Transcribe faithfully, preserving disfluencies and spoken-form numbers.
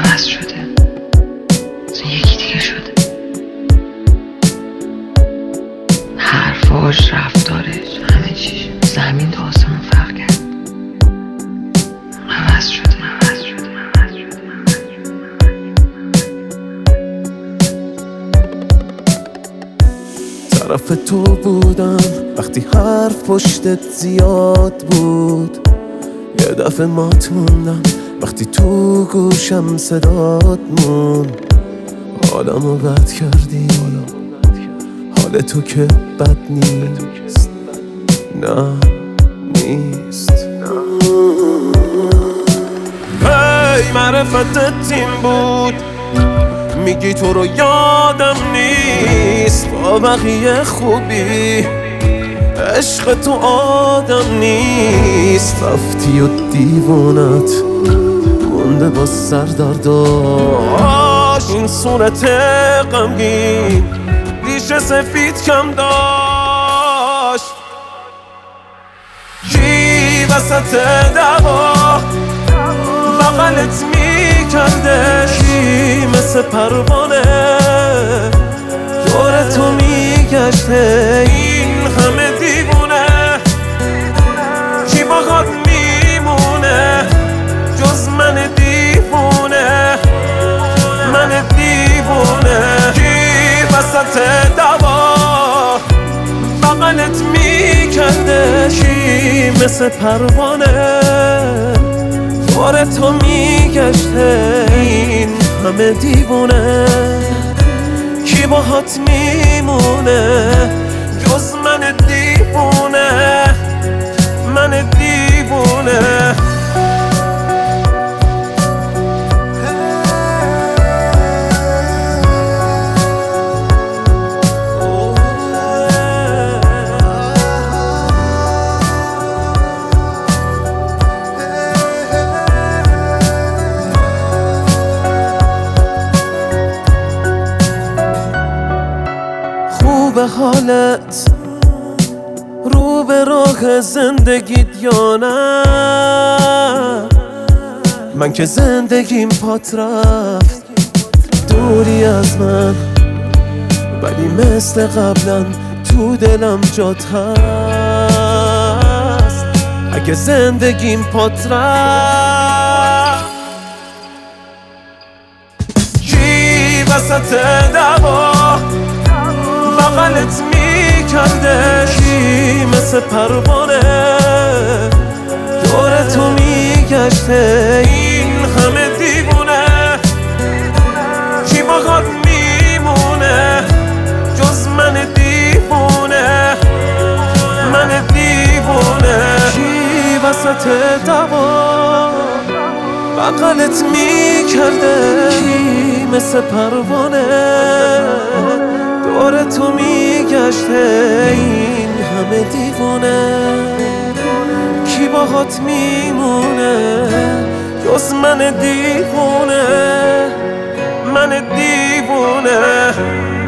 عوض شده، مثلا یکی دیگه شده. حرفاش، رفتارش، همه چیش زمین تا آسمون فرق کرد. عوض شده عوض شده عوض شده طرف تو بودم وقتی حرف پشتت زیاد بود، یه دفعه مات موندم وقتی تو گوشم صدات مون. حالمو بد کردی، حال تو که بد نیست، نه نیست. هی معرفتت این بود، میگی تو رو یادم نیست. با بقیه خوبی، عشق تو آدم نیست. رفتی و دیوانت مونده با سردرداش. این صورت غمگین ریشه سفید کم داشت. کی وسط دعوا بغلت میکرده؟ کی مثل پروانه دور تو میگشته؟ این همه دیوونه کی باهات میمونه جز من دیوونه؟ من دیوونه. کی وسط دعوا بغلت میکرده؟ کی مثل پروانه دور تو میگشته؟ این همه دیوونه کی باهات میمونه جز من دیوونه؟ من دیوونه. به حالت رو به راه زندگیت یا نه؟ من که زندگیم پات رفت دوری از من، ولی مثل قبلا تو دلم جات هست. اگه زندگیم پات رفت، کی وسط دعوا بغلت میکرده؟ کی مثل پروانه دور تو میگشته؟ این همه دیوونه کی باهات میمونه جز من دیوونه؟ من دیوونه. کی وسط دعوا بغلت میکرده؟ کی مثل پروانه دور تو میگشته؟ این همه دیوونه کی باهات میمونه جز من دیوونه؟ من دیوونه.